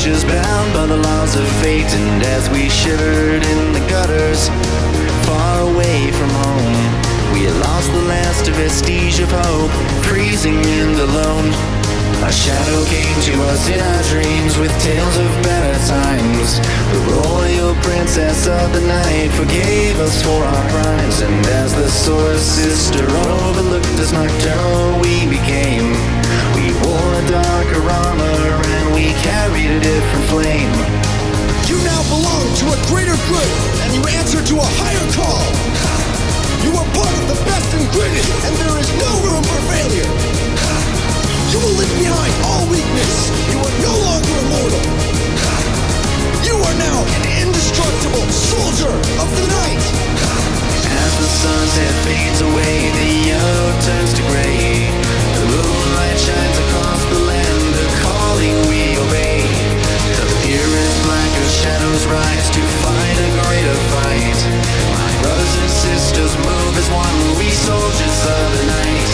creatures bound by the laws of fate. And as we shivered in the gutters, far away from home, we had lost the last vestige of hope, freezing and alone. A shadow came to us in our dreams with tales of better times. The royal princess of the night forgave us for our crimes. And as the Source Sister overlooked us nocturnal we became, we wore a darker armor and we carried a different flame. You now belong to a greater good, and you answer to a higher call. You are part of the best ingredient, and there is no room for failure. You will leave behind all weakness. You are no longer immortal. You are now an indestructible soldier of the night. As the sunset fades away, the yellow turns to gray. The moonlight shines across the land, the calling we obey. The purest blackest shadows rise to fight a greater fight. My brothers and sisters move as one, we soldiers of the night.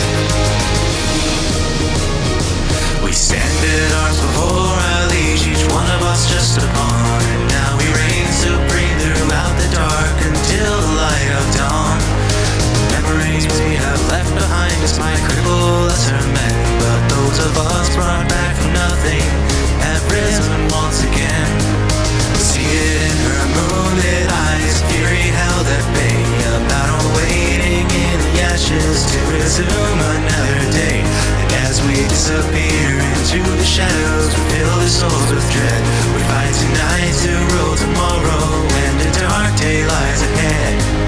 We stand in arms before our liege, each one of us just a pawn. And now we reign supreme throughout the dark until the light of dawn. The memories we have left behind us might cripple lesser men, but those of us brought back from nothing have risen once again. See it in her moonlit eyes, fury held at bay, a battle waiting in the ashes to resume another day. And as we disappear into the shadows, we fill the souls with dread. We fight tonight to rule tomorrow when the dark day lies ahead.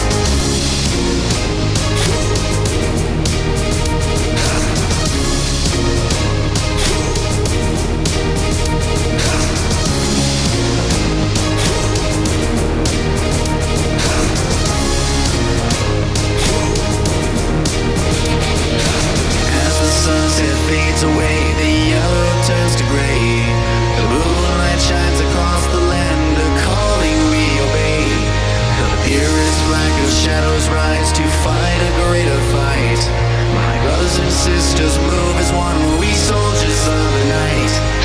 Sunset fades away, the yellow turns to gray. The moonlight shines across the land, a calling we obey. The purest blackest shadows rise to fight a greater fight. My brothers and sisters move as one, we soldiers of the night.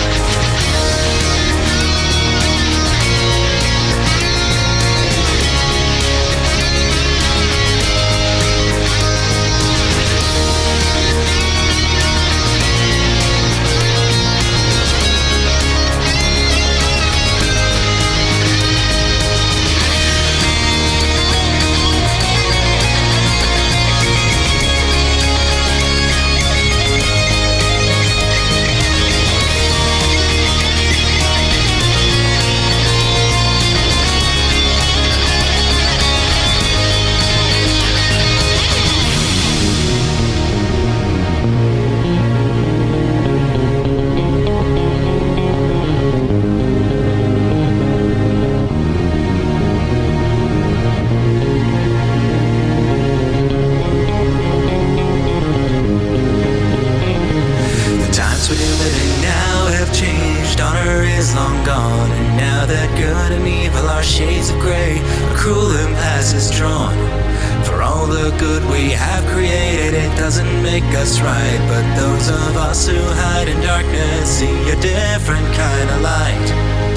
Us right, but those of us who hide in darkness see a different kind of light.